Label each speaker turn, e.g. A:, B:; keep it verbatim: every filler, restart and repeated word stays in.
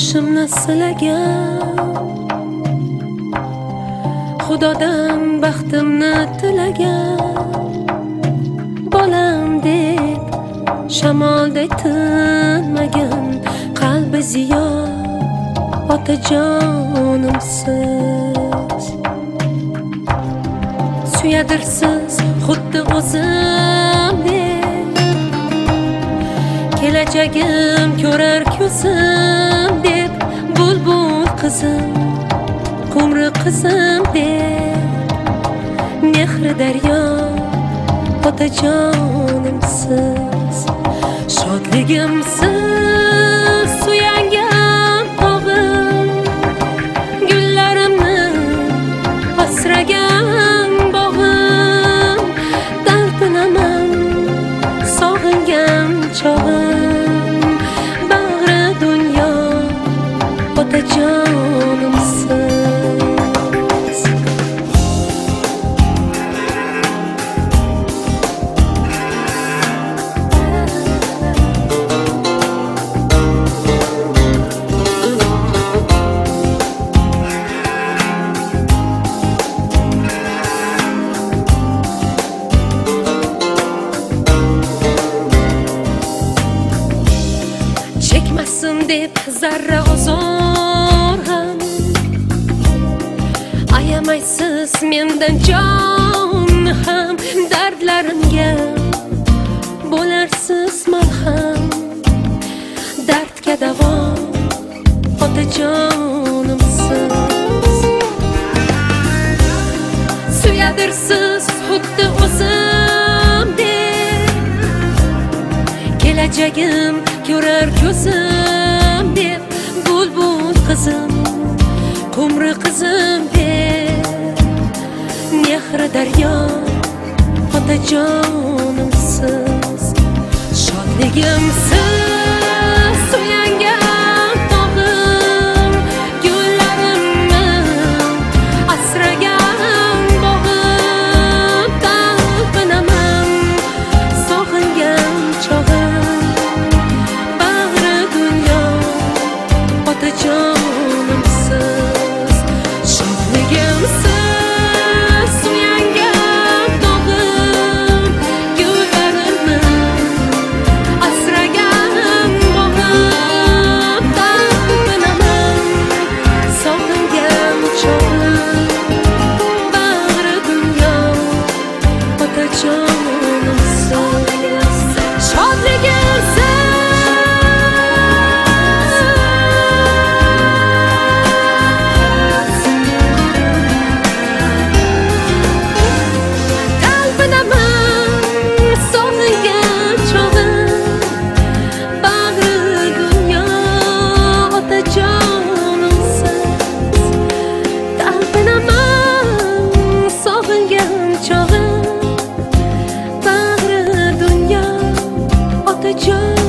A: boshimni silagan, Xudodan baxtimni tilagan, bolam deb shamoldek tinmagan, qalbi ziyo otajonimsiz. Suyadirsiz xuddi o'zimdek, kelajagim ko'rar ko'zim deb, bulbul qizim, qumri qizim deb, mehri daryo otajonimsiz. Shodligimsiz suyangan tog'im, gullarimni asragan bog'im, talpinaman sog'ingan chog'im, bag'ri dunyo otajonimsiz. Chekmasin deb zarra ozor ham, ayamaysiz mendan jon ham, dardlarimga bo'larsiz malham, dardga davo otajonimsiz. Suyadirsiz xuddi o'zimdek, kelajagim ko'rar ko'zim deb, bulbul qizim, qumri qizim deb, mehri daryo otajonimsiz. Shodligimsiz suyangan tog'im, gullarimni asragan bog'im, talpinaman sog'ingan chog'im, otajonimsiz. Shodligimsiz suyangan tog'im, gullarimni asragan bog'im, talpinaman sog'ingan chog'im, bag'ri dunyo otajonimsiz. Shodligimsiz just